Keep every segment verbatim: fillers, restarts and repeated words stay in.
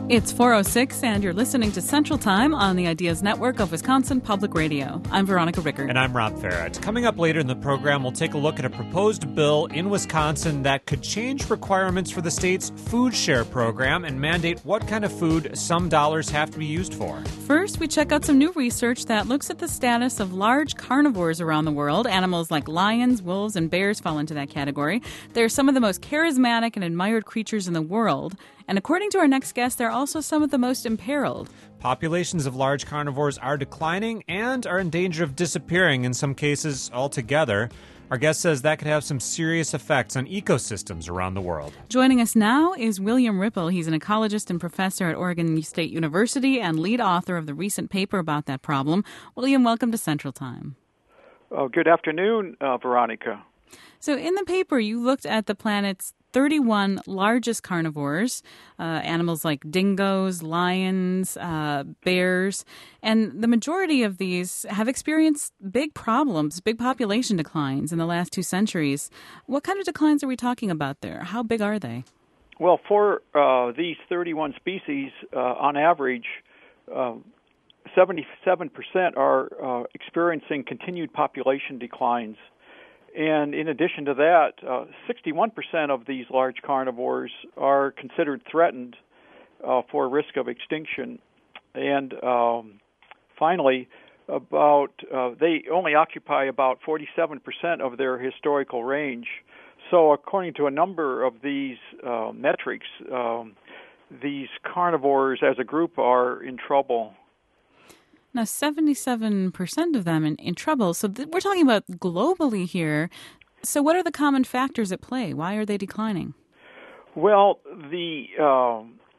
It's four oh six, and you're listening to Central Time on the Ideas Network of Wisconsin Public Radio. I'm Veronica Rickert. And I'm Rob Farrett. Coming up later in the program, we'll take a look at a proposed bill in Wisconsin that could change requirements for the state's food share program and mandate what kind of food some dollars have to be used for. First, we check out some new research that looks at the status of large carnivores around the world. Animals like lions, wolves, and bears fall into that category. They're some of the most charismatic and admired creatures in the world. And according to our next guest, they're also some of the most imperiled. Populations of large carnivores are declining and are in danger of disappearing in some cases altogether. Our guest says that could have some serious effects on ecosystems around the world. Joining us now is William Ripple. He's an ecologist and professor at Oregon State University and lead author of the recent paper about that problem. William, welcome to Central Time. Oh, good afternoon, uh, Veronica. So in the paper, you looked at the planet's thirty-one largest carnivores, uh, animals like dingoes, lions, uh, bears, and the majority of these have experienced big problems, big population declines in the last two centuries. What kind of declines are we talking about there? How big are they? Well, for uh, these thirty-one species, uh, on average, uh, seventy-seven percent are uh, experiencing continued population declines. And in addition to that, uh, sixty-one percent of these large carnivores are considered threatened uh, for risk of extinction. And um, finally, about uh, they only occupy about forty-seven percent of their historical range. So according to a number of these uh, metrics, um, these carnivores as a group are in trouble. Now, seventy-seven percent of them in, in trouble. So th- we're talking about globally here. So what are the common factors at play? Why are they declining? Well, the uh,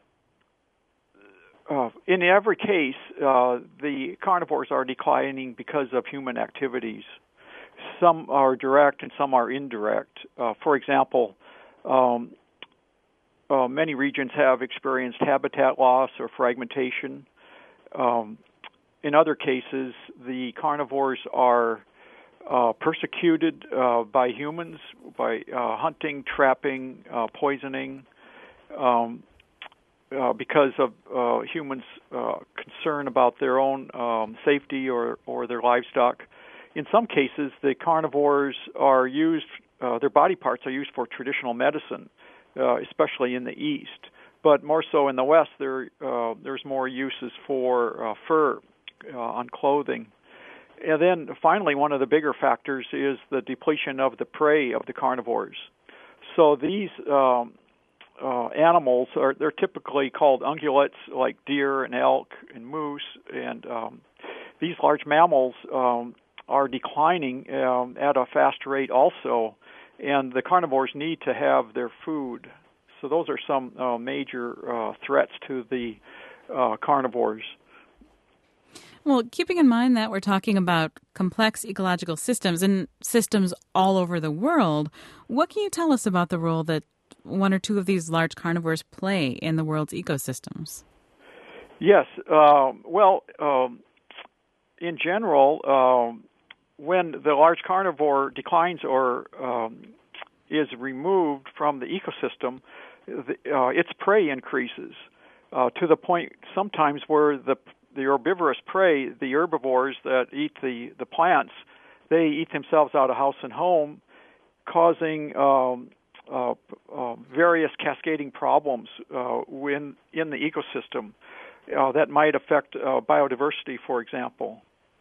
uh, in every case, uh, the carnivores are declining because of human activities. Some are direct and some are indirect. Uh, for example, um, uh, many regions have experienced habitat loss or fragmentation. Um, In other cases, the carnivores are uh, persecuted uh, by humans by uh, hunting, trapping, uh, poisoning, um, uh, because of uh, humans' uh, concern about their own um, safety or, or their livestock. In some cases, the carnivores are used, uh, their body parts are used for traditional medicine, uh, especially in the East. But more so in the West, there uh, there's more uses for uh, fur. Uh, on clothing. And then finally, one of the bigger factors is the depletion of the prey of the carnivores. So these um, uh, animals are they're typically called ungulates, like deer and elk and moose, and um, these large mammals um, are declining um, at a fast rate also, and the carnivores need to have their food. So those are some uh, major uh, threats to the uh, carnivores. Well, keeping in mind that we're talking about complex ecological systems and systems all over the world, what can you tell us about the role that one or two of these large carnivores play in the world's ecosystems? Yes. Uh, well, um, in general, um, when the large carnivore declines or um, is removed from the ecosystem, the, uh, its prey increases uh, to the point sometimes where the The herbivorous prey, the herbivores that eat the, the plants, they eat themselves out of house and home, causing um, uh, uh, various cascading problems uh, when, in the ecosystem uh, that might affect uh, biodiversity, for example.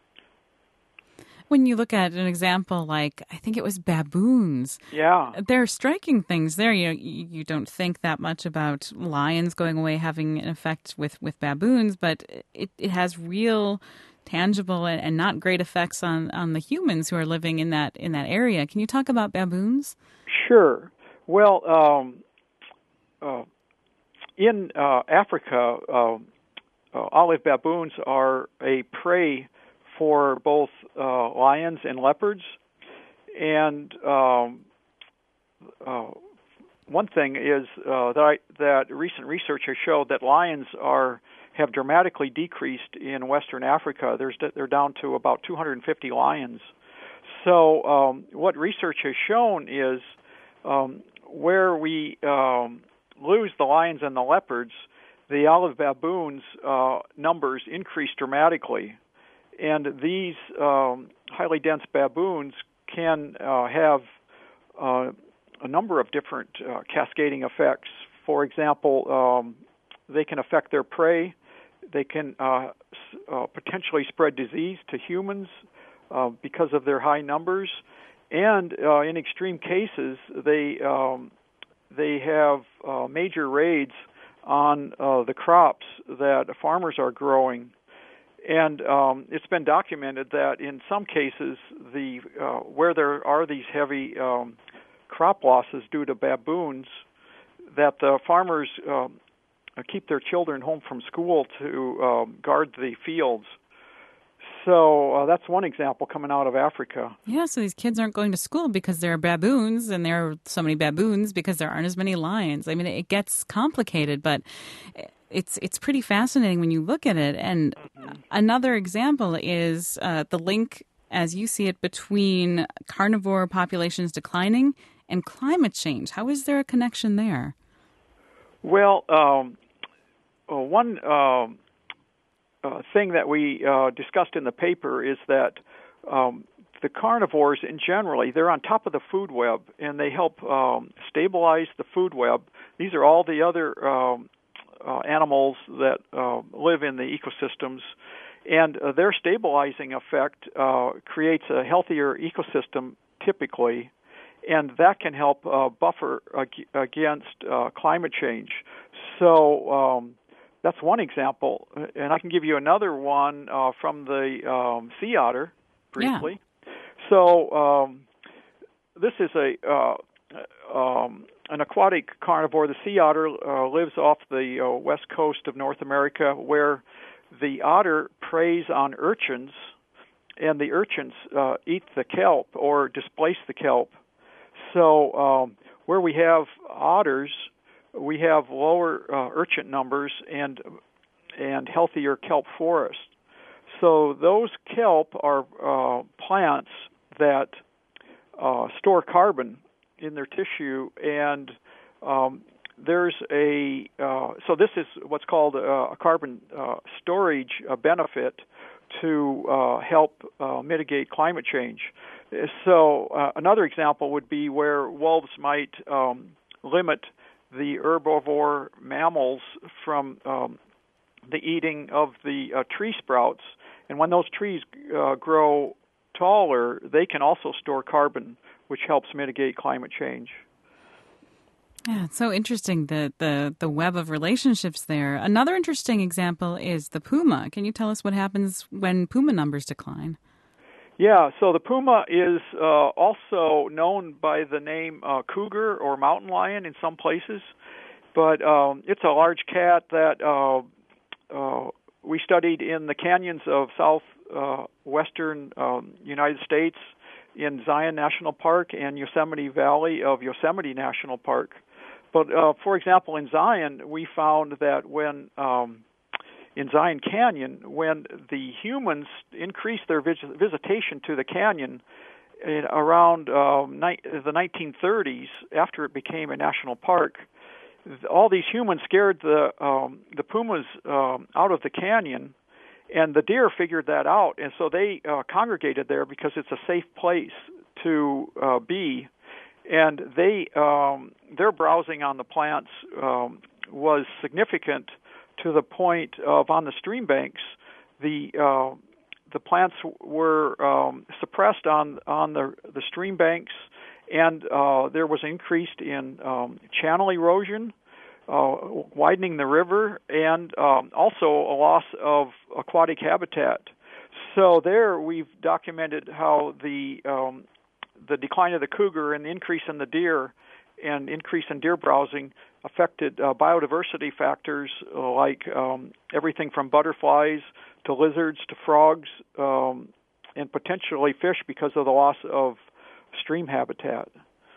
When you look at an example like, I think it was baboons. Yeah. They're striking things there. You know, you don't think that much about lions going away having an effect with, with baboons, but it, it has real, tangible, and, and not great effects on, on the humans who are living in that in that area. Can you talk about baboons? Sure. Well, um, uh, in uh, Africa, uh, uh, olive baboons are a prey for both uh, lions and leopards. And um, uh, one thing is uh, that, I, that recent research has showed that lions are have dramatically decreased in Western Africa. There's, they're down to about two hundred fifty lions. So um, what research has shown is um, where we um, lose the lions and the leopards, the olive baboons' uh, numbers increased dramatically. And these um, highly dense baboons can uh, have uh, a number of different uh, cascading effects. For example, um, they can affect their prey. They can uh, s- uh, potentially spread disease to humans uh, because of their high numbers. And uh, in extreme cases, they um, they have uh, major raids on uh, the crops that farmers are growing. And um, it's been documented that in some cases, the uh, where there are these heavy um, crop losses due to baboons, that the farmers um, keep their children home from school to um, guard the fields. So uh, that's one example coming out of Africa. Yeah, so these kids aren't going to school because there are baboons, and there are so many baboons because there aren't as many lions. I mean, it gets complicated, but it's it's pretty fascinating when you look at it. And another example is uh, the link, as you see it, between carnivore populations declining and climate change. How is there a connection there? Well, um, one um, uh, thing that we uh, discussed in the paper is that um, the carnivores, in generally, they're on top of the food web, and they help um, stabilize the food web. These are all the other um, uh, animals that uh, live in the ecosystems, and uh, their stabilizing effect uh, creates a healthier ecosystem typically, and that can help uh, buffer ag- against uh, climate change. So um, that's one example, and I can give you another one uh, from the um, sea otter briefly. Yeah. So um, this is a uh, um, an aquatic carnivore. The sea otter uh, lives off the uh, west coast of North America, where the otter preys on urchins, and the urchins uh, eat the kelp or displace the kelp. So um, where we have otters, we have lower uh, urchin numbers and and healthier kelp forests. So those kelp are uh, plants that uh, store carbon in their tissue, and um, there's a uh, so this is what's called a, a carbon uh, storage uh, benefit to uh, help uh, mitigate climate change. So uh, another example would be where wolves might um, limit the herbivore mammals from um, the eating of the uh, tree sprouts. And when those trees uh, grow taller, they can also store carbon, which helps mitigate climate change. Yeah, it's so interesting, the, the, the web of relationships there. Another interesting example is the puma. Can you tell us what happens when puma numbers decline? Yeah, so the puma is uh, also known by the name uh, cougar or mountain lion in some places, but um, it's a large cat that uh, uh, we studied in the canyons of southwestern uh, um, United States in Zion National Park and Yosemite Valley of Yosemite National Park. But, uh, for example, in Zion, we found that when um, in Zion Canyon, when the humans increased their vis- visitation to the canyon in around um, ni- the nineteen thirties, after it became a national park, th- all these humans scared the um, the pumas um, out of the canyon, and the deer figured that out, and so they uh, congregated there because it's a safe place to uh, be, and they um, their browsing on the plants um, was significant to the point of on the stream banks, the uh, the plants were um, suppressed on on the the stream banks, and uh, there was increased in um, channel erosion, uh, widening the river, and um, also a loss of aquatic habitat. So there, we've documented how the um, the decline of the cougar and the increase in the deer and increase in deer browsing affected uh, biodiversity factors uh, like um, everything from butterflies to lizards to frogs um, and potentially fish because of the loss of stream habitat.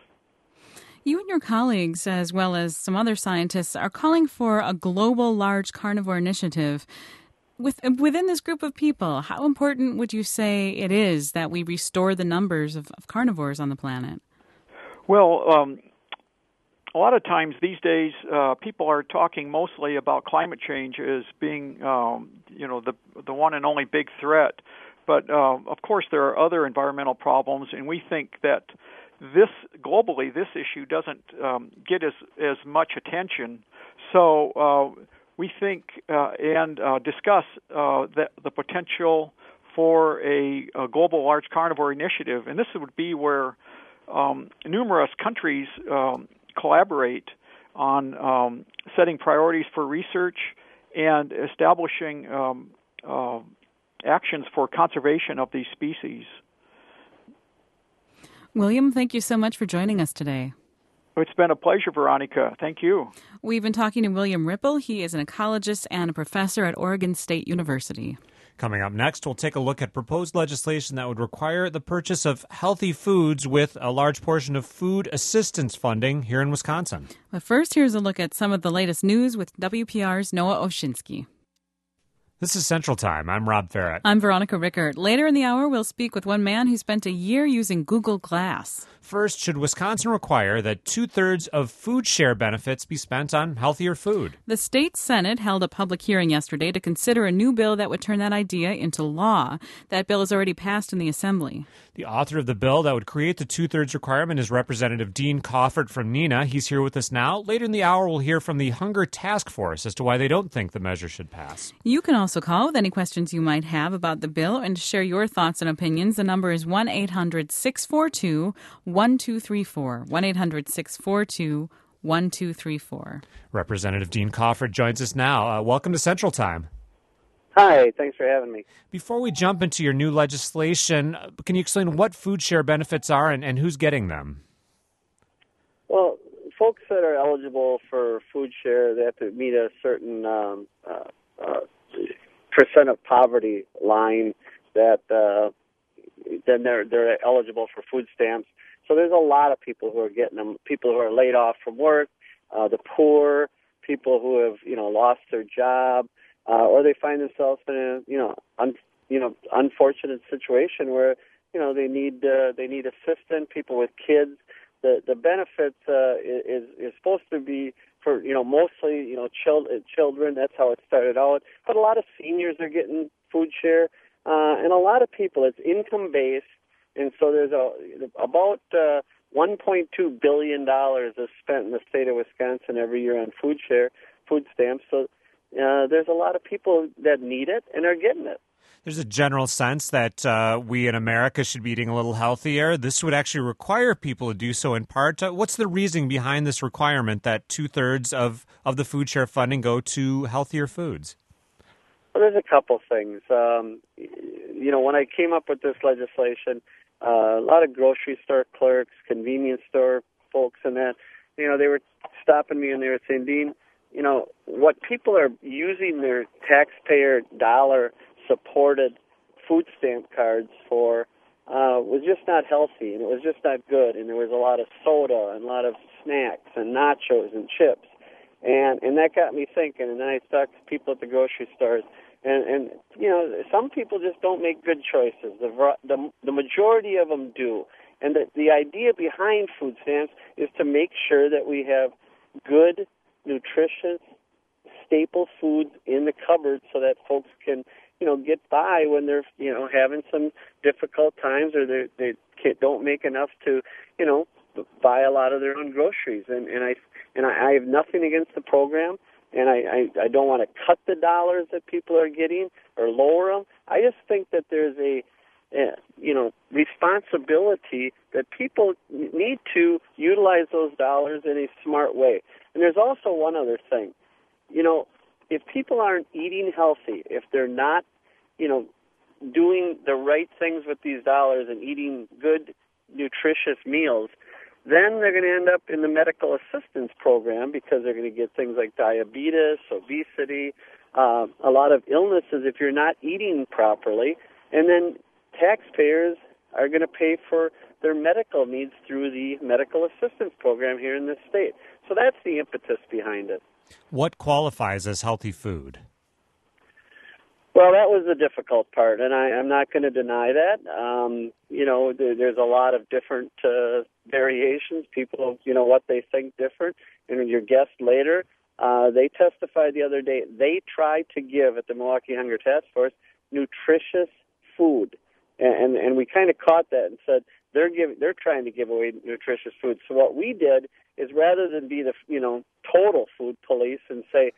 You and your colleagues, as well as some other scientists, are calling for a global large carnivore initiative. With, within this group of people, how important would you say it is that we restore the numbers of, of carnivores on the planet? Well, um, a lot of times these days, uh, people are talking mostly about climate change as being, um, you know, the the one and only big threat. But uh, of course, there are other environmental problems, and we think that this globally, this issue doesn't um, get as as much attention. So uh, we think uh, and uh, discuss uh, the, the potential for a, a global large carnivore initiative, and this would be where um, numerous countries um, collaborate on um, setting priorities for research and establishing um, uh, actions for conservation of these species. William, thank you so much for joining us today. It's been a pleasure, Veronica. Thank you. We've been talking to William Ripple. He is an ecologist and a professor at Oregon State University. Coming up next, we'll take a look at proposed legislation that would require the purchase of healthy foods with a large portion of food assistance funding here in Wisconsin. But first, here's a look at some of the latest news with W P R's Noah Oshinsky. This is Central Time. I'm Rob Farrett. I'm Veronica Rickert. Later in the hour, we'll speak with one man who spent a year using Google Glass. First, should Wisconsin require that two-thirds of food share benefits be spent on healthier food? The state Senate held a public hearing yesterday to consider a new bill that would turn that idea into law. That bill is already passed in the Assembly. The author of the bill that would create the two-thirds requirement is Representative Dean Coffert from Neenah. He's here with us now. Later in the hour, we'll hear from the Hunger Task Force as to why they don't think the measure should pass. You can also call with any questions you might have about the bill and share your thoughts and opinions. The number is one eight hundred six four two one two three four. one eight hundred six four two one two three four. Representative Dean Coffert joins us now. Uh, welcome to Central Time. Hi, thanks for having me. Before we jump into your new legislation, can you explain what food share benefits are and, and who's getting them? Well, folks that are eligible for food share, they have to meet a certain um, uh, uh, percent of poverty line that uh, then they're they're eligible for food stamps. So there's a lot of people who are getting them. People who are laid off from work, uh, the poor, people who have you know lost their job. Uh, or they find themselves in a you know un, you know unfortunate situation where you know they need uh, they need assistance. People with kids. The the benefits uh, is is supposed to be for you know mostly you know chil- children. That's how it started out. But a lot of seniors are getting food share, uh, and a lot of people. It's income based, and so there's a about uh, one point two billion dollars is spent in the state of Wisconsin every year on food share, food stamps. So. Uh, there's a lot of people that need it and are getting it. There's a general sense that uh, we in America should be eating a little healthier. This would actually require people to do so in part. Uh, what's the reasoning behind this requirement that two-thirds of, of the food share funding go to healthier foods? Well, there's a couple things. Um, you know, when I came up with this legislation, uh, a lot of grocery store clerks, convenience store folks and that, you know, they were stopping me and they were saying, Dean, you know, what people are using their taxpayer dollar-supported food stamp cards for uh, was just not healthy, and it was just not good, and there was a lot of soda and a lot of snacks and nachos and chips, and and that got me thinking, and then I talked to people at the grocery stores, and, and you know, some people just don't make good choices. The, the, the majority of them do, and the, the idea behind food stamps is to make sure that we have good, nutritious, staple foods in the cupboard so that folks can, you know, get by when they're, you know, having some difficult times or they they can't, don't make enough to, you know, buy a lot of their own groceries. And and I and I, I have nothing against the program, and I, I I don't want to cut the dollars that people are getting or lower them. I just think that there's a Uh, you know, responsibility that people need to utilize those dollars in a smart way. And there's also one other thing. You know, if people aren't eating healthy, if they're not, you know, doing the right things with these dollars and eating good, nutritious meals, then they're going to end up in the medical assistance program because they're going to get things like diabetes, obesity, uh, a lot of illnesses if you're not eating properly. And then taxpayers are going to pay for their medical needs through the medical assistance program here in this state. So that's the impetus behind it. What qualifies as healthy food? Well, that was the difficult part, and I, I'm not going to deny that. Um, you know, there, there's a lot of different uh, variations. People, you know, what they think different. And your guest later, uh, they testified the other day, they tried to give at the Milwaukee Hunger Task Force nutritious food. And, and, and we kind of caught that and said, they're giving, they're trying to give away nutritious food. So what we did is rather than be the, you know, total food police and say,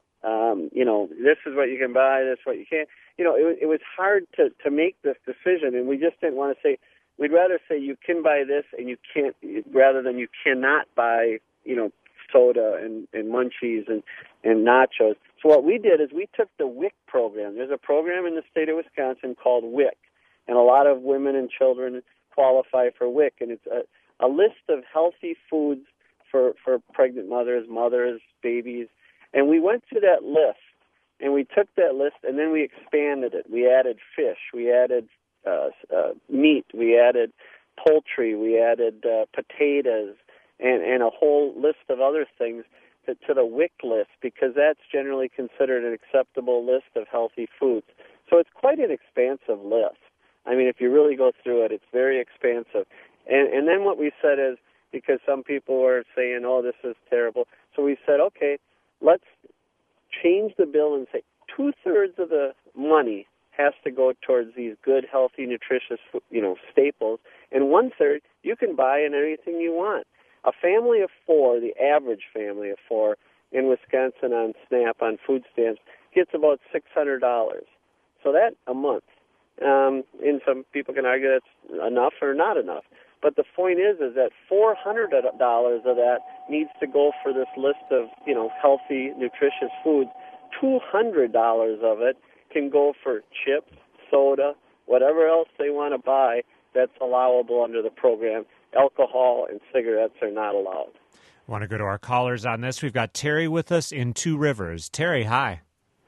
Um, you know, this is what you can buy, this is what you can't. You know, it, it was hard to, to make this decision, and we just didn't want to say, we'd rather say you can buy this and you can't, rather than you cannot buy, you know, soda and, and munchies and, and nachos. So what we did is we took the W I C program. There's a program in the state of Wisconsin called W I C, and a lot of women and children qualify for W I C, and it's a, a list of healthy foods for, for pregnant mothers, mothers, babies. And we went to that list, and we took that list, and then we expanded it. We added fish, we added uh, uh, meat, we added poultry, we added uh, potatoes, and, and a whole list of other things to, to the W I C list, because that's generally considered an acceptable list of healthy foods. So it's quite an expansive list. I mean, if you really go through it, it's very expansive. And, and then what we said is, because some people were saying, oh, this is terrible, so we said, okay, let's change the bill and say two-thirds of the money has to go towards these good, healthy, nutritious, you know, staples, and one-third you can buy in anything you want. A family of four, the average family of four in Wisconsin on SNAP, on food stamps, gets about six hundred dollars. So that a month. Um, and some people can argue that's enough or not enough. But the point is, is that four hundred dollars of that needs to go for this list of, you know, healthy, nutritious foods. two hundred dollars of it can go for chips, soda, whatever else they want to buy that's allowable under the program. Alcohol and cigarettes are not allowed. I want to go to our callers on this. We've got Terry with us in Two Rivers. Terry, hi.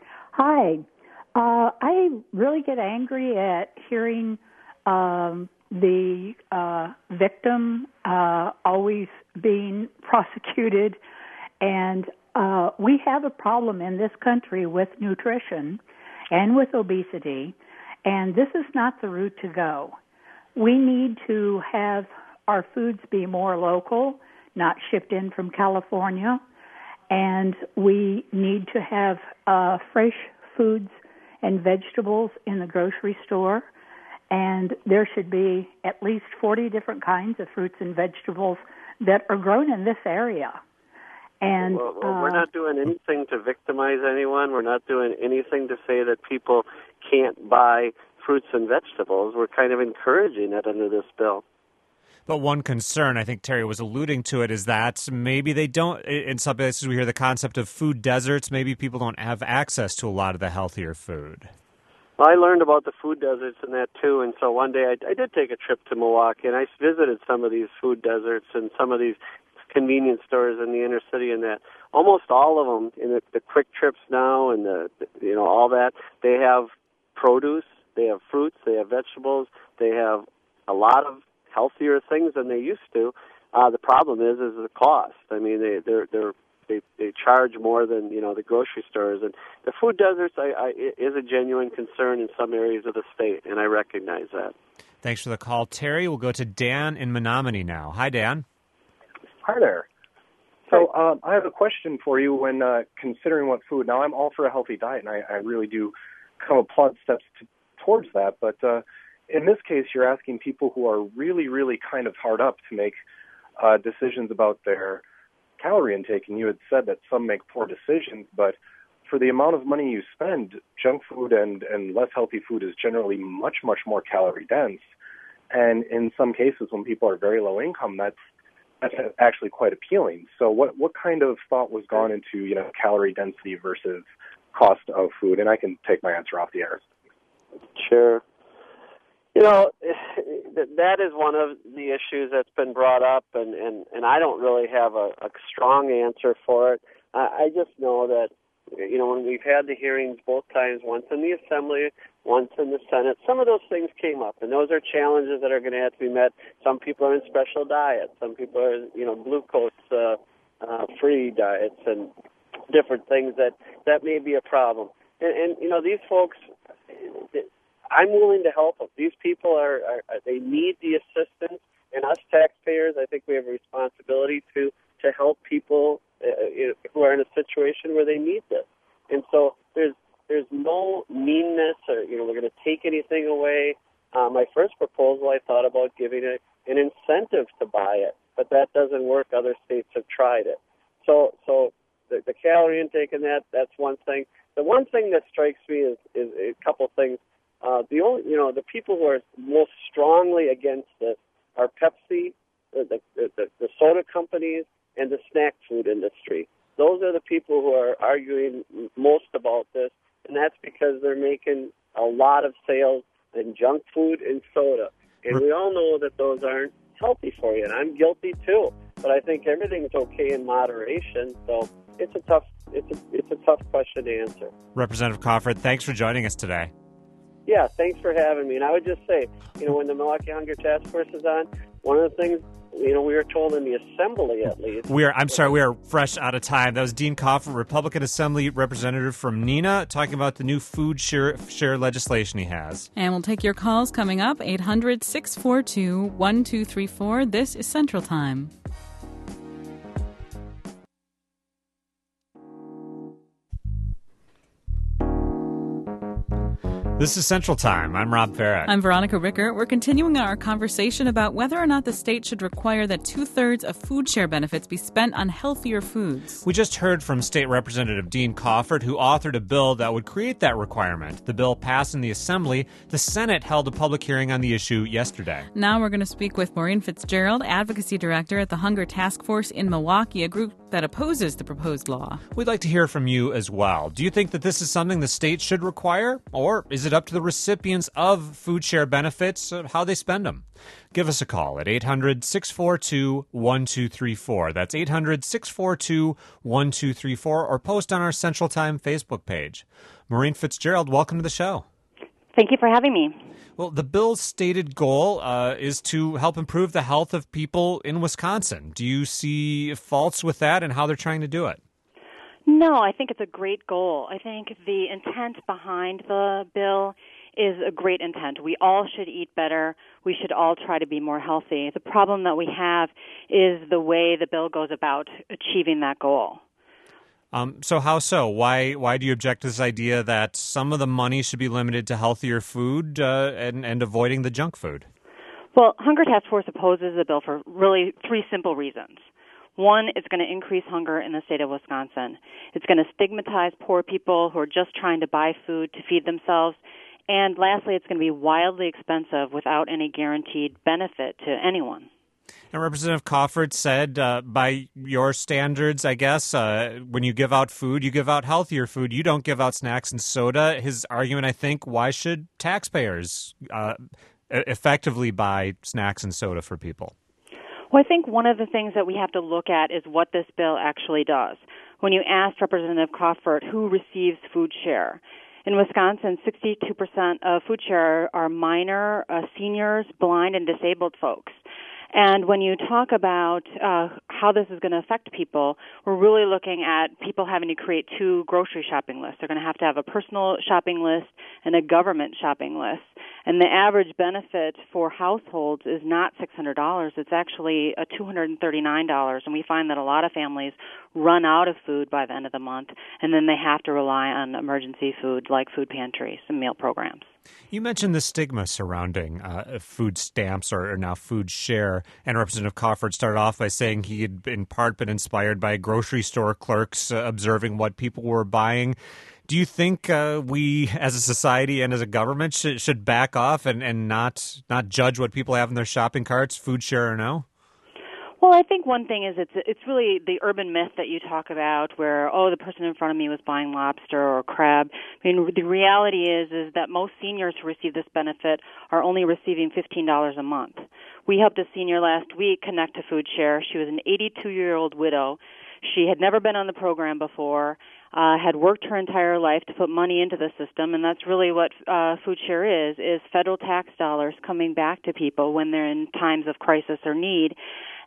Hi. Uh, I really get angry at hearing um, the uh, victim uh, always being prosecuted. And uh, we have a problem in this country with nutrition and with obesity, and this is not the route to go. We need to have our foods be more local, not shipped in from California, and we need to have uh, fresh foods and vegetables in the grocery store, and there should be at least forty different kinds of fruits and vegetables that are grown in this area. And well, well, we're not doing anything to victimize anyone. We're not doing anything to say that people can't buy fruits and vegetables. We're kind of encouraging it under this bill. But one concern, I think Terry was alluding to it, is that maybe they don't, in some places we hear the concept of food deserts, maybe people don't have access to a lot of the healthier food. Well, I learned about the food deserts and that too, and so one day I, I did take a trip to Milwaukee, and I visited some of these food deserts and some of these convenience stores in the inner city, and that almost all of them, in the, the Quick Trips now and the, you know, all that, they have produce, they have fruits, they have vegetables, they have a lot of healthier things than they used to. Uh, the problem is, is the cost. I mean, they they're, they're, they they charge more than, you know, the grocery stores. And the food deserts I, I, is a genuine concern in some areas of the state, and I recognize that. Thanks for the call, Terry. We'll go to Dan in Menominee now. Hi, Dan. Hi there. So um, I have a question for you when uh, considering what food. Now, I'm all for a healthy diet, and I, I really do come applaud steps to, towards that. But uh, in this case, you're asking people who are really, really kind of hard up to make uh, decisions about their calorie intake. And you had said that some make poor decisions, but for the amount of money you spend, junk food and, and less healthy food is generally much, much more calorie dense. And in some cases, when people are very low income, that's that's actually quite appealing. So what, what kind of thought was gone into, you know, calorie density versus cost of food? And I can take my answer off the air. Sure. You know, that is one of the issues that's been brought up, and, and, and I don't really have a, a strong answer for it. I, I just know that, you know, when we've had the hearings both times, once in the Assembly, once in the Senate, some of those things came up, and those are challenges that are going to have to be met. Some people are in special diets. Some people are, you know, glucose uh, uh, free diets and different things that, that may be a problem. And, and, you know, these folks, I'm willing to help them. These people are, are, are they need the assistance, and us taxpayers, I think we have a responsibility to to help people uh, who are in a situation where they need this. And so there's there's no meanness, or you know, we're going to take anything away. Uh, my first proposal, I thought about giving a, an incentive to buy it, but that doesn't work. Other states have tried it. So, so the, the calorie intake in that, that's one thing. The one thing that strikes me is, is a couple things. Uh, the only, you know, the people who are most strongly against this are Pepsi, the, the, the, the soda companies, and the snack food industry. Those are the people who are arguing most about this, and that's because they're making a lot of sales in junk food and soda. And we all know that those aren't healthy for you, and I'm guilty too. But I think everything's okay in moderation, so it's a tough it's a, it's a tough question to answer. Representative Cofford, thanks for joining us today. Yeah, thanks for having me. And I would just say, you know, when the Milwaukee Hunger Task Force is on, one of the things, you know, we were told in the Assembly at least. We are. I'm sorry, we are fresh out of time. That was Dean Cofford, Republican Assembly representative from Neenah, talking about the new food share, share legislation he has. And we'll take your calls coming up, eight hundred, six four two, one two three four. This is Central Time. This is Central Time. I'm Rob Farrett. I'm Veronica Ricker. We're continuing our conversation about whether or not the state should require that two-thirds of food share benefits be spent on healthier foods. We just heard from State Representative Dean Cofford, who authored a bill that would create that requirement. The bill passed in the Assembly. The Senate held a public hearing on the issue yesterday. Now we're going to speak with Maureen Fitzgerald, Advocacy Director at the Hunger Task Force in Milwaukee, a group that opposes the proposed law. We'd like to hear from you as well. Do you think that this is something the state should require, or is it up to the recipients of food share benefits, uh, how they spend them? Give us a call at eight hundred, six four two, one two three four. That's eight hundred, six four two, one two three four, or post on our Central Time Facebook page. Maureen Fitzgerald, welcome to the show. Thank you for having me. Well, the bill's stated goal uh, is to help improve the health of people in Wisconsin. Do you see faults with that and how they're trying to do it? No, I think it's a great goal. I think the intent behind the bill is a great intent. We all should eat better. We should all try to be more healthy. The problem that we have is the way the bill goes about achieving that goal. Um, so how so? Why why do you object to this idea that some of the money should be limited to healthier food uh, and, and avoiding the junk food? Well, Hunger Task Force opposes the bill for really three simple reasons. One, it's going to increase hunger in the state of Wisconsin. It's going to stigmatize poor people who are just trying to buy food to feed themselves. And lastly, it's going to be wildly expensive without any guaranteed benefit to anyone. And Representative Cofford said, uh, by your standards, I guess, uh, when you give out food, you give out healthier food. You don't give out snacks and soda. His argument, I think, why should taxpayers uh, effectively buy snacks and soda for people? Well, I think one of the things that we have to look at is what this bill actually does. When you asked Representative Cofford who receives food share, in Wisconsin, sixty-two percent of food share are minor, uh, seniors, blind, and disabled folks. And when you talk about uh, how this is going to affect people, we're really looking at people having to create two grocery shopping lists. They're going to have to have a personal shopping list and a government shopping list. And the average benefit for households is not six hundred dollars. It's actually uh, two hundred thirty-nine dollars. And we find that a lot of families run out of food by the end of the month, and then they have to rely on emergency food like food pantries and meal programs. You mentioned the stigma surrounding uh, food stamps or, or now food share, and Representative Cofford started off by saying he had in part been inspired by grocery store clerks uh, observing what people were buying. Do you think uh, we as a society and as a government should, should back off and, and not not judge what people have in their shopping carts, food share or no? Well, I think one thing is it's it's really the urban myth that you talk about where, oh, the person in front of me was buying lobster or crab. I mean, the reality is is that most seniors who receive this benefit are only receiving fifteen dollars a month. We helped a senior last week connect to Food Share. She was an eighty-two-year-old widow. She had never been on the program before, uh, had worked her entire life to put money into the system, and that's really what uh, Food Share is, is federal tax dollars coming back to people when they're in times of crisis or need.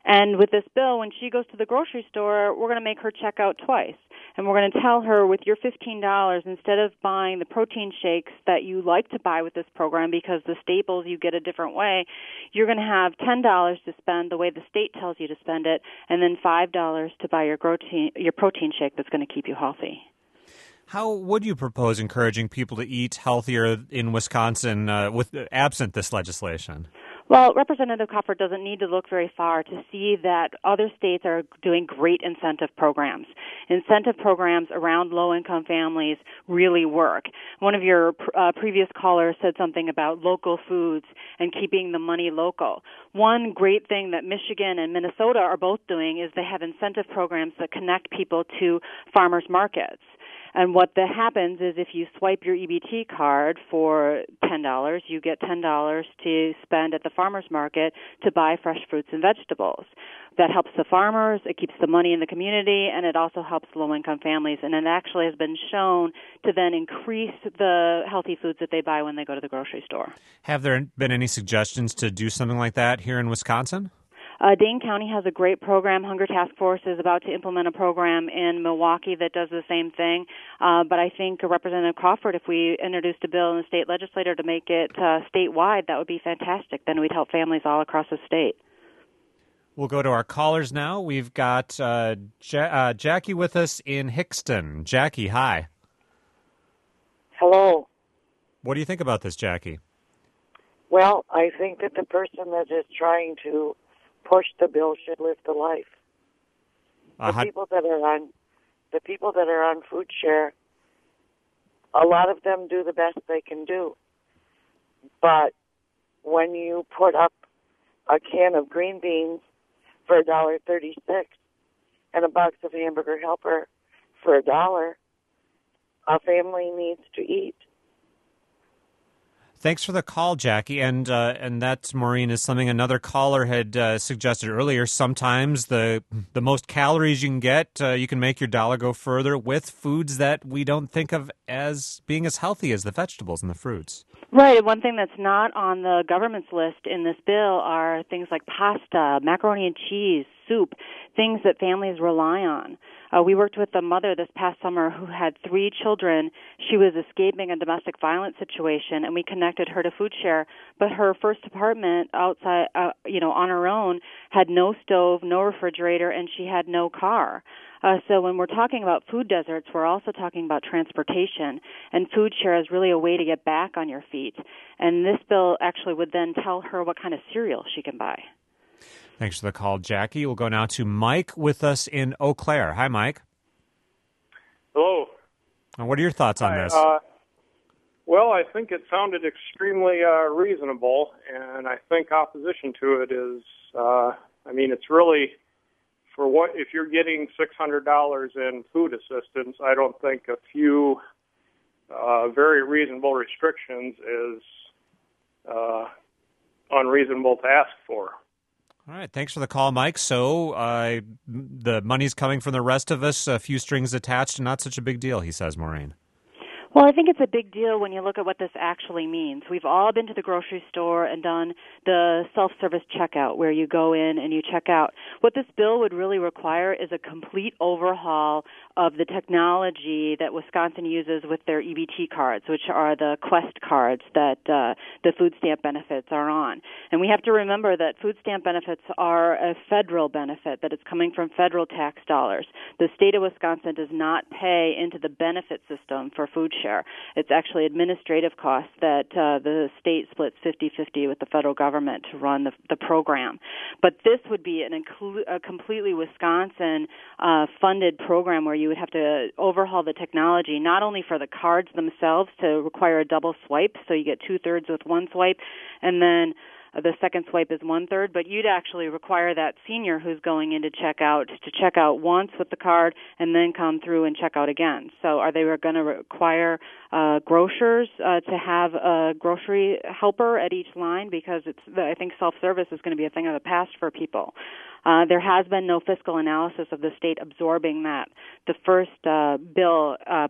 And with this bill, when she goes to the grocery store, we're going to make her check out twice. And we're going to tell her with your fifteen dollars, instead of buying the protein shakes that you like to buy with this program because the staples you get a different way, you're going to have ten dollars to spend the way the state tells you to spend it, and then five dollars to buy your protein, your protein shake that's going to keep you healthy. How would you propose encouraging people to eat healthier in Wisconsin uh, with absent this legislation? Well, Representative Coffert doesn't need to look very far to see that other states are doing great incentive programs. Incentive programs around low-income families really work. One of your uh, previous callers said something about local foods and keeping the money local. One great thing that Michigan and Minnesota are both doing is they have incentive programs that connect people to farmers markets. And what that happens is if you swipe your E B T card for ten dollars, you get ten dollars to spend at the farmer's market to buy fresh fruits and vegetables. That helps the farmers, it keeps the money in the community, and it also helps low-income families. And it actually has been shown to then increase the healthy foods that they buy when they go to the grocery store. Have there been any suggestions to do something like that here in Wisconsin? Uh, Dane County has a great program. Hunger Task Force is about to implement a program in Milwaukee that does the same thing. Uh, but I think Representative Coffert, if we introduced a bill in the state legislature to make it uh, statewide, that would be fantastic. Then we'd help families all across the state. We'll go to our callers now. We've got uh, ja- uh, Jackie with us in Hickston. Jackie, hi. Hello. What do you think about this, Jackie? Well, I think that the person that is trying to push the bill should live the life. The Uh, how- people that are on the people that are on food share, a lot of them do the best they can do. But when you put up a can of green beans for a dollar thirty-six and a box of hamburger helper for a dollar, a family needs to eat. Thanks for the call, Jackie. And uh, and that, Maureen, is something another caller had uh, suggested earlier. Sometimes the the most calories you can get, uh, you can make your dollar go further with foods that we don't think of as being as healthy as the vegetables and the fruits. Right. And one thing that's not on the government's list in this bill are things like pasta, macaroni and cheese, soup, things that families rely on. Uh, we worked with a mother this past summer who had three children. She was escaping a domestic violence situation, and we connected her to Food Share. But her first apartment outside, uh, you know, on her own, had no stove, no refrigerator, and she had no car. Uh, so when we're talking about food deserts, we're also talking about transportation. And Food Share is really a way to get back on your feet. And this bill actually would then tell her what kind of cereal she can buy. Thanks for the call, Jackie. We'll go now to Mike with us in Eau Claire. Hi, Mike. Hello. And what are your thoughts on Hi, this? Uh, well, I think it sounded extremely uh, reasonable, and I think opposition to it is, uh, I mean, it's really, for what, if you're getting six hundred dollars in food assistance, I don't think a few uh, very reasonable restrictions is uh, unreasonable to ask for. All right, thanks for the call, Mike. So uh, the money's coming from the rest of us, a few strings attached, and not such a big deal, he says, Maureen. Well, I think it's a big deal when you look at what this actually means. We've all been to the grocery store and done the self-service checkout where you go in and you check out. What this bill would really require is a complete overhaul of the technology that Wisconsin uses with their E B T cards, which are the Quest cards that uh, the food stamp benefits are on. And we have to remember that food stamp benefits are a federal benefit, that it's coming from federal tax dollars. The state of Wisconsin does not pay into the benefit system for food share. It's actually administrative costs that uh, the state splits fifty-fifty with the federal government to run the, the program. But this would be an inclu- a completely Wisconsin uh, funded program where you would have to overhaul the technology, not only for the cards themselves to require a double swipe, so you get two-thirds with one swipe, and then the second swipe is one-third, but you'd actually require that senior who's going in to check out to check out once with the card and then come through and check out again. So are they going to require uh, grocers uh, to have a grocery helper at each line? Because it's I think self-service is going to be a thing of the past for people. Uh, there has been no fiscal analysis of the state absorbing that. The first uh, bill uh,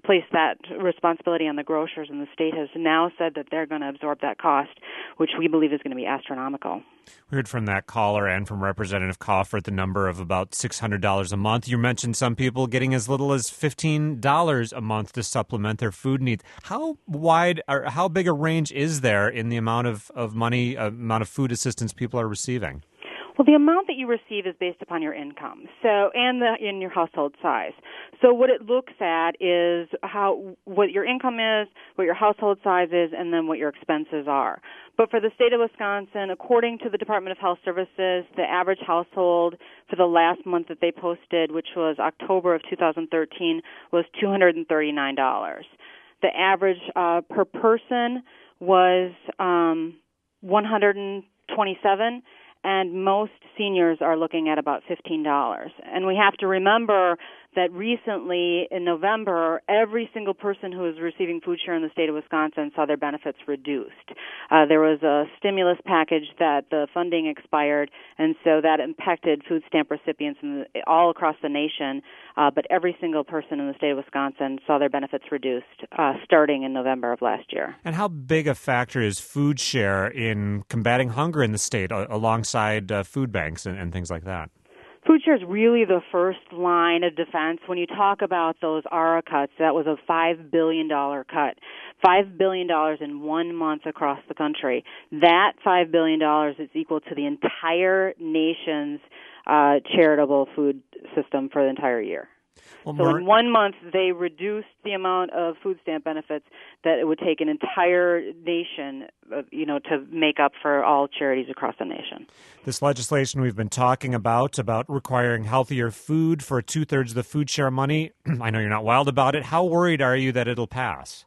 placed that responsibility on the grocers, and the state has now said that they're going to absorb that cost, which we believe is going to be astronomical. We heard from that caller and from Representative Coffert the number of about six hundred dollars a month. You mentioned some people getting as little as fifteen dollars a month to supplement their food needs. How wide or how big a range is there in the amount of, of money, uh, amount of food assistance people are receiving? Well, the amount that you receive is based upon your income, so and the in your household size. So what it looks at is how what your income is, what your household size is, and then what your expenses are. But for the state of Wisconsin, according to the Department of Health Services, the average household for the last month that they posted, which was October of two thousand thirteen, was two hundred thirty-nine dollars. The average uh, per person was um, one hundred twenty-seven dollars. And most seniors are looking at about fifteen dollars. And we have to remember that recently in November, every single person who is receiving food share in the state of Wisconsin saw their benefits reduced. Uh, there was a stimulus package that the funding expired, and so that impacted food stamp recipients in the, all across the nation. Uh, but every single person in the state of Wisconsin saw their benefits reduced uh, starting in November of last year. And how big a factor is food share in combating hunger in the state uh, alongside uh, food banks and, and things like that? Food share is really the first line of defense. When you talk about those A R A cuts, that was a five billion dollars cut. five billion dollars in one month across the country. That five billion dollars is equal to the entire nation's uh, charitable food system for the entire year. Well, so in one month, they reduced the amount of food stamp benefits that it would take an entire nation, uh, you know, to make up for all charities across the nation. This legislation we've been talking about, about requiring healthier food for two-thirds of the food share money, I know you're not wild about it. How worried are you that it'll pass?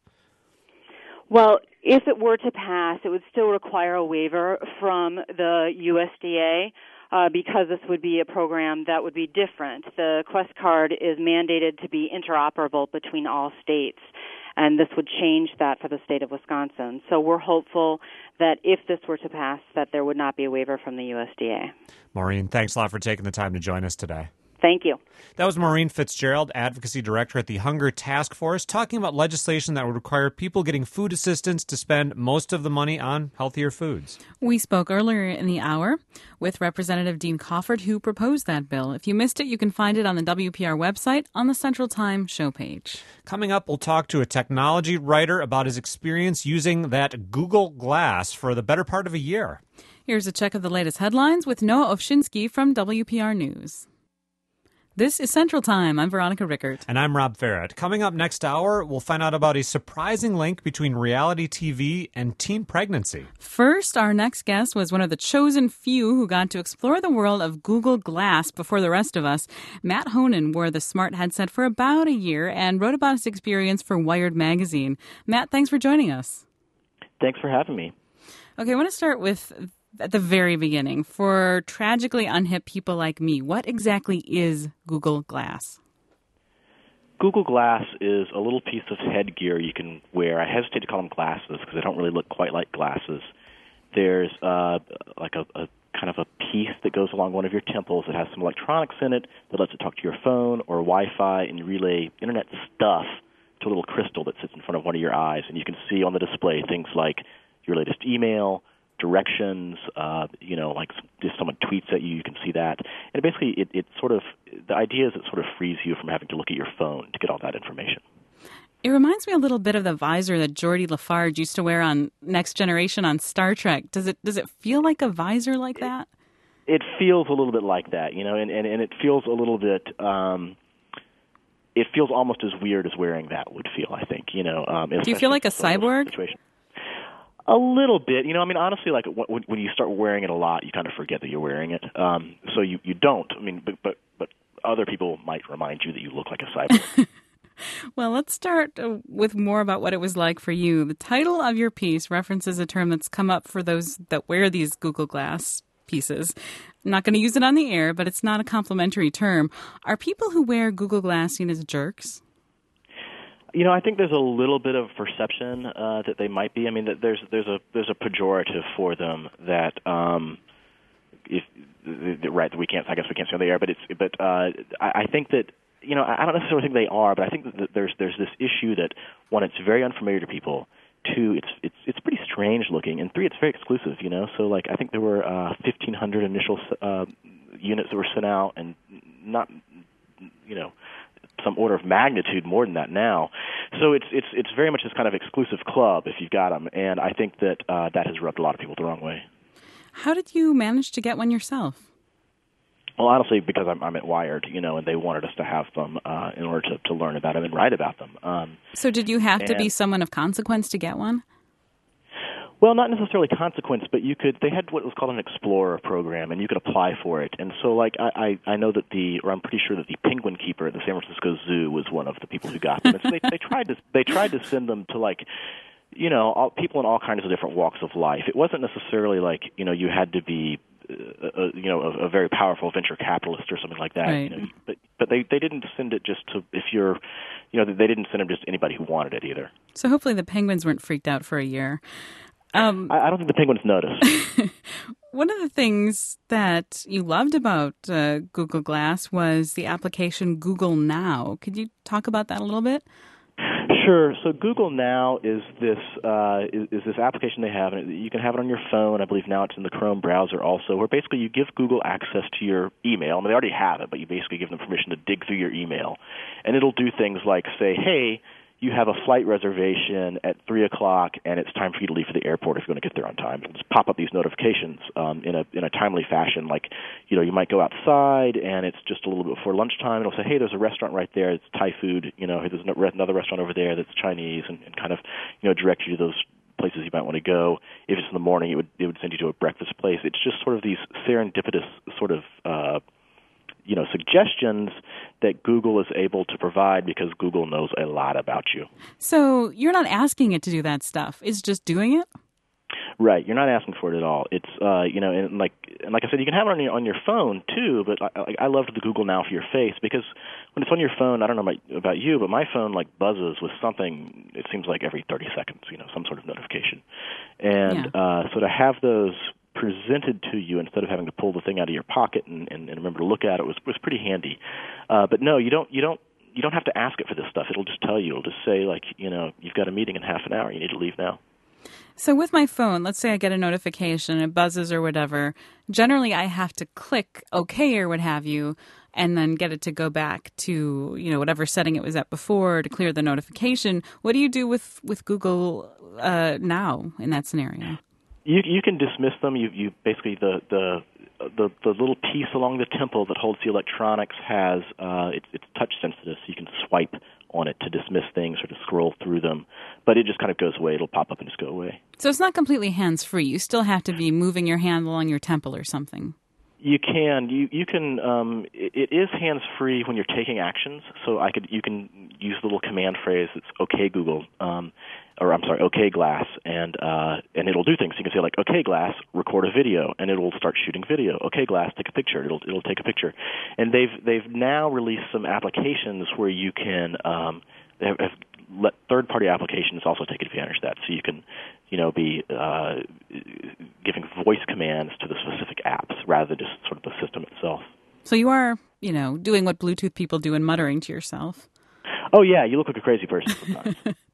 Well, if it were to pass, it would still require a waiver from the U S D A. Uh, because this would be a program that would be different. The Quest card is mandated to be interoperable between all states, and this would change that for the state of Wisconsin. So we're hopeful that if this were to pass, that there would not be a waiver from the U S D A. Maureen, thanks a lot for taking the time to join us today. Thank you. That was Maureen Fitzgerald, Advocacy Director at the Hunger Task Force, talking about legislation that would require people getting food assistance to spend most of the money on healthier foods. We spoke earlier in the hour with Representative Dean Coffert, who proposed that bill. If you missed it, you can find it on the W P R website on the Central Time show page. Coming up, we'll talk to a technology writer about his experience using that Google Glass for the better part of a year. Here's a check of the latest headlines with Noah Ovshinsky from W P R News. This is Central Time. I'm Veronica Rickert. And I'm Rob Farrett. Coming up next hour, we'll find out about a surprising link between reality T V and teen pregnancy. First, our next guest was one of the chosen few who got to explore the world of Google Glass before the rest of us. Matt Honan wore the smart headset for about a year and wrote about his experience for Wired magazine. Matt, thanks for joining us. Thanks for having me. Okay, I want to start with at the very beginning. For tragically unhip people like me, what exactly is Google Glass? Google Glass is a little piece of headgear you can wear. I hesitate to call them glasses because they don't really look quite like glasses. There's uh, like a, a kind of a piece that goes along one of your temples that has some electronics in it that lets it talk to your phone or Wi-Fi and relay internet stuff to a little crystal that sits in front of one of your eyes. And you can see on the display things like your latest email, directions, uh, you know, like if someone tweets at you, you can see that. And basically, it, it sort of, the idea is it sort of frees you from having to look at your phone to get all that information. It reminds me a little bit of the visor that Geordie Lafarge used to wear on Next Generation on Star Trek. Does it does it feel like a visor like that? It, it feels a little bit like that, you know, and, and, and it feels a little bit, um, it feels almost as weird as wearing that would feel, I think, you know. Um, Do you feel like a cyborg? Situation. A little bit. You know, I mean, honestly, like when, when you start wearing it a lot, you kind of forget that you're wearing it. Um, so you, you don't. I mean, but, but but other people might remind you that you look like a cyborg. Well, let's start with more about what it was like for you. The title of your piece references a term that's come up for those that wear these Google Glass pieces. I'm not going to use it on the air, but it's not a complimentary term. Are people who wear Google Glass seen as jerks? You know, I think there's a little bit of perception uh, that they might be. I mean, that there's there's a there's a pejorative for them that um, if right that we can't. I guess we can't say on the air, but it's but uh, I, I think that you know, I don't necessarily think they are, but I think that there's there's this issue that, one, it's very unfamiliar to people. Two, it's it's it's pretty strange looking, and three, it's very exclusive. You know, so like I think there were uh, fifteen hundred initial uh, units that were sent out, and not, you know, some order of magnitude more than that now. So it's it's it's very much this kind of exclusive club if you've got them, and I think that uh, that has rubbed a lot of people the wrong way. How did you manage to get one yourself? Well, honestly, because I'm, I'm at Wired, you know, and they wanted us to have them uh, in order to, to learn about them and write about them. Um, so did you have and, to be someone of consequence to get one? Well, not necessarily consequence, but you could. They had what was called an Explorer program, and you could apply for it. And so, like, I, I, I know that the, or I'm pretty sure that the penguin keeper at the San Francisco Zoo was one of the people who got them. And so they, they tried to they tried to send them to, like, you know, all, people in all kinds of different walks of life. It wasn't necessarily like, you know, you had to be A, a, you know, a, a very powerful venture capitalist or something like that. Right. You know, but but they, they didn't send it just to if you're, you know, they didn't send them just to anybody who wanted it either. So hopefully the penguins weren't freaked out for a year. Um, I, I don't think the penguins noticed. One of the things that you loved about uh, Google Glass was the application Google Now. Could you talk about that a little bit? Sure. So Google Now is this uh, is, is this application they have, and you can have it on your phone. I believe now it's in the Chrome browser also, where basically you give Google access to your email. I mean, they already have it, but you basically give them permission to dig through your email, and it'll do things like say, hey, you have a flight reservation at three o'clock, and it's time for you to leave for the airport if you're going to get there on time. It'll just pop up these notifications um, in a in a timely fashion. Like, you know, you might go outside, and it's just a little bit before lunchtime. It'll say, hey, there's a restaurant right there. It's Thai food. You know, there's another restaurant over there that's Chinese, and, and kind of, you know, direct you to those places you might want to go. If it's in the morning, it would it would send you to a breakfast place. It's just sort of these serendipitous sort of uh, you know, suggestions that Google is able to provide because Google knows a lot about you. So you're not asking it to do that stuff. It's just doing it? Right. You're not asking for it at all. It's, uh, you know, and like and like I said, you can have it on your, on your phone, too, but I, I loved the Google Now for your face because when it's on your phone, I don't know about, about you, but my phone, like, buzzes with something, it seems like every thirty seconds, you know, some sort of notification. And yeah. uh, so to have those presented to you instead of having to pull the thing out of your pocket and, and, and remember to look at it was was pretty handy. Uh, but no, you don't you don't you don't have to ask it for this stuff. It'll just tell you. It'll just say, like, you know, you've got a meeting in half an hour. You need to leave now. So with my phone, let's say I get a notification, it buzzes or whatever. Generally, I have to click OK or what have you, and then get it to go back to, you know, whatever setting it was at before to clear the notification. What do you do with with Google uh, Now in that scenario? You you can dismiss them. You you basically the the the the little piece along the temple that holds the electronics has uh, it's it's touch sensitive, so you can swipe on it to dismiss things or to scroll through them. But it just kind of goes away. It'll pop up and just go away. So it's not completely hands free. You still have to be moving your hand along your temple or something. You can. You you can. Um, it, it is hands free when you're taking actions. So I could. You can use the little command phrase. It's OK Google, um, or I'm sorry, OK Glass, and uh, and it'll do things. You can say like OK Glass, record a video, and it'll start shooting video. OK Glass, take a picture. It'll it'll take a picture. And they've they've now released some applications where you can. Um, they have, have let third-party applications also take advantage of that. So you can, you know, be uh, giving voice commands to the specific apps rather than just sort of the system itself. So you are, you know, doing what Bluetooth people do and muttering to yourself. Oh, yeah. You look like a crazy person sometimes.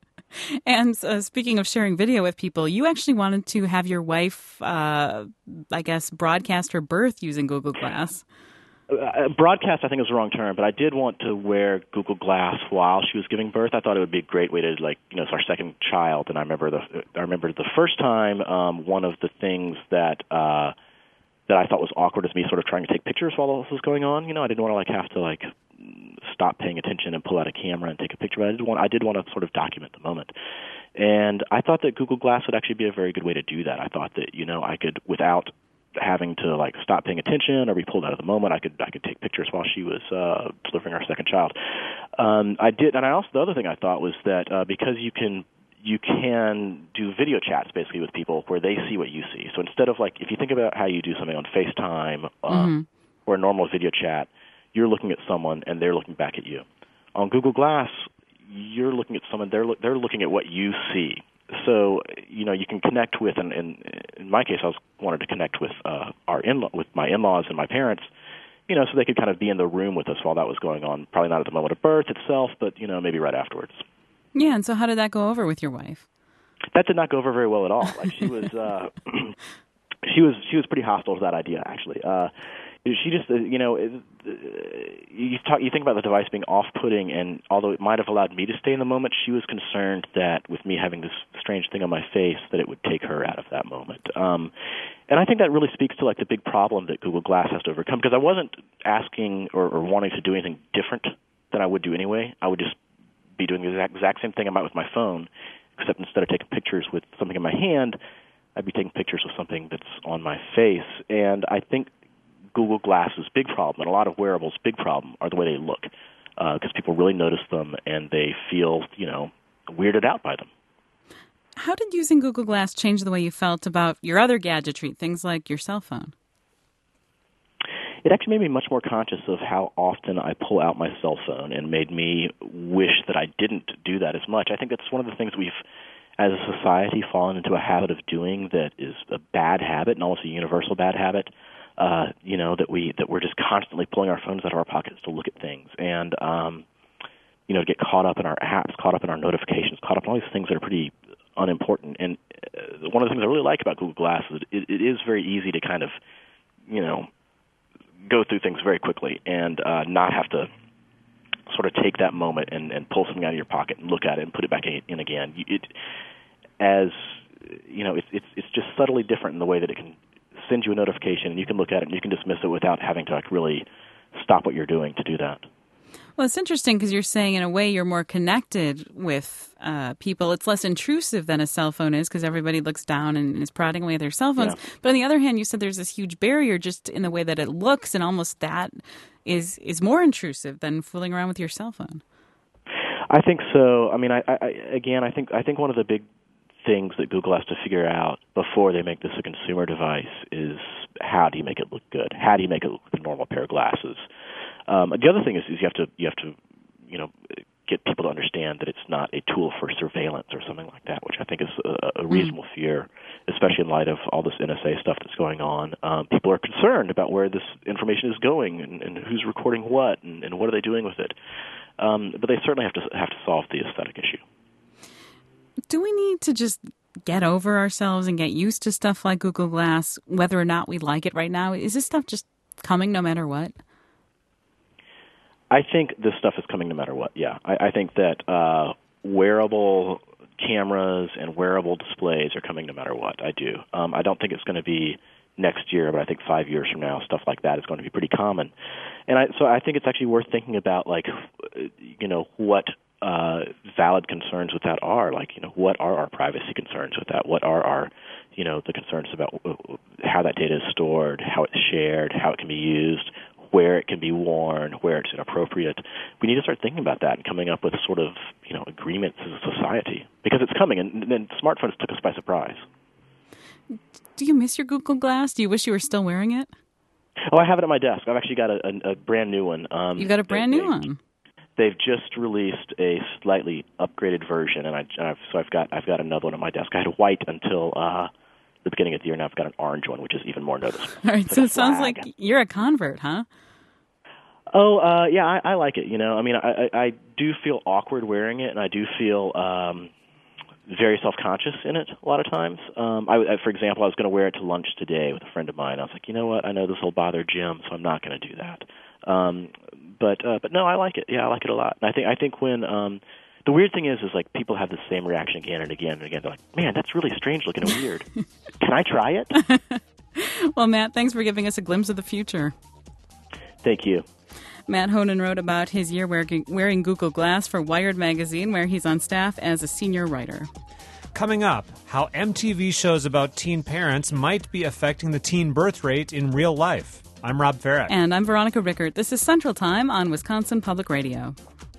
And uh, speaking of sharing video with people, you actually wanted to have your wife, uh, I guess, broadcast her birth using Google Glass. Uh, broadcast, I think, is the wrong term, but I did want to wear Google Glass while she was giving birth. I thought it would be a great way to, like, you know, it's our second child, and I remember the I remember the first time. Um, one of the things that uh, that I thought was awkward is me sort of trying to take pictures while all this was going on. You know, I didn't want to like have to like stop paying attention and pull out a camera and take a picture. But I did want I did want to sort of document the moment, and I thought that Google Glass would actually be a very good way to do that. I thought that, you know, I could, without having to like stop paying attention or be pulled out of the moment, I could I could take pictures while she was uh, delivering our second child. Um, I did, and I also the other thing I thought was that uh, because you can you can do video chats basically with people where they see what you see. So instead of like if you think about how you do something on FaceTime uh, mm-hmm. or a normal video chat, you're looking at someone and they're looking back at you. On Google Glass, you're looking at someone they're they're looking at what you see. So, you know, you can connect with, and in, in my case, I was wanted to connect with uh, our in with my in-laws and my parents, you know, so they could kind of be in the room with us while that was going on. Probably not at the moment of birth itself, but, you know, maybe right afterwards. Yeah, and so how did that go over with your wife? That did not go over very well at all. Like she was, uh, she was, she was pretty hostile to that idea. Actually, uh, she just, uh, you know, you talk, you think about the device being off-putting, and although it might have allowed me to stay in the moment, she was concerned that with me having this strange thing on my face, that it would take her out of that moment. Um, and I think that really speaks to like the big problem that Google Glass has to overcome. Because I wasn't asking or, or wanting to do anything different than I would do anyway. I would just be doing the exact, exact same thing I might with my phone, except instead of taking pictures with something in my hand, I'd be taking pictures with something that's on my face. And I think Google Glass's big problem, and a lot of wearables' big problem, are the way they look, because uh, people really notice them and they feel, you know, weirded out by them. How did using Google Glass change the way you felt about your other gadgetry, things like your cell phone? It actually made me much more conscious of how often I pull out my cell phone, and made me wish that I didn't do that as much. I think that's one of the things we've, as a society, fallen into a habit of doing that is a bad habit, and almost a universal bad habit. Uh, you know, that we that we're just constantly pulling our phones out of our pockets to look at things, and um, you know, to get caught up in our apps, caught up in our notifications, caught up in all these things that are pretty unimportant. And uh, one of the things I really like about Google Glass is it, it is very easy to kind of, you know, go through things very quickly and uh, not have to sort of take that moment and, and pull something out of your pocket and look at it and put it back in again. It, as you know, it's it's it's just subtly different in the way that it can send you a notification and you can look at it and you can dismiss it without having to like really stop what you're doing to do that. Well, it's interesting because you're saying in a way you're more connected with uh, people. It's less intrusive than a cell phone is because everybody looks down and is prodding away at their cell phones. Yeah. But on the other hand, you said there's this huge barrier just in the way that it looks, and almost that is is more intrusive than fooling around with your cell phone. I think so. I mean, I, I again, I think I think one of the big things that Google has to figure out before they make this a consumer device is how do you make it look good? How do you make it look like a normal pair of glasses? Um, the other thing is, is you have to you have to you know get people to understand that it's not a tool for surveillance or something like that, which I think is a, a reasonable mm. fear, especially in light of all this N S A stuff that's going on. Um, people are concerned about where this information is going and, and who's recording what and, and what are they doing with it. Um, but they certainly have to have to solve the aesthetic issue. Do we need to just get over ourselves and get used to stuff like Google Glass, whether or not we like it right now? Is this stuff just coming no matter what? I think this stuff is coming no matter what, yeah. I, I think that uh, wearable cameras and wearable displays are coming no matter what, I do. Um, I don't think it's going to be next year, but I think five years from now, stuff like that is going to be pretty common. And I, so I think it's actually worth thinking about, like, you know, what uh, valid concerns with that are. Like, you know, what are our privacy concerns with that? What are our, you know, the concerns about how that data is stored, how it's shared, how it can be used, where it can be worn, where it's inappropriate. We need to start thinking about that and coming up with sort of, you know, agreements as a society, because it's coming, and, and smartphones took us by surprise. Do you miss your Google Glass? Do you wish you were still wearing it? Oh, I have it at my desk. I've actually got a, a, a brand new one. Um, you got a brand they, new one? They've just released a slightly upgraded version, and I, I've, so I've got I've got another one at my desk. I had white until uh, the beginning of the year, now I've got an orange one, which is even more noticeable. All right, it's so like it sounds like you're a convert, huh? Oh, uh, yeah, I, I like it. You know, I mean, I, I, I do feel awkward wearing it, and I do feel um, very self-conscious in it a lot of times. Um, I, I, for example, I was going to wear it to lunch today with a friend of mine. I was like, you know what? I know this will bother Jim, so I'm not going to do that. Um, but uh, but no, I like it. Yeah, I like it a lot. And I think I think when um, the weird thing is, is like people have the same reaction again and again and again. They're like, man, that's really strange looking and weird. Can I try it? Well, Matt, thanks for giving us a glimpse of the future. Thank you. Matt Honan wrote about his year wearing, wearing Google Glass for Wired magazine, where he's on staff as a senior writer. Coming up, how M T V shows about teen parents might be affecting the teen birth rate in real life. I'm Rob Farrack. And I'm Veronica Rickert. This is Central Time on Wisconsin Public Radio.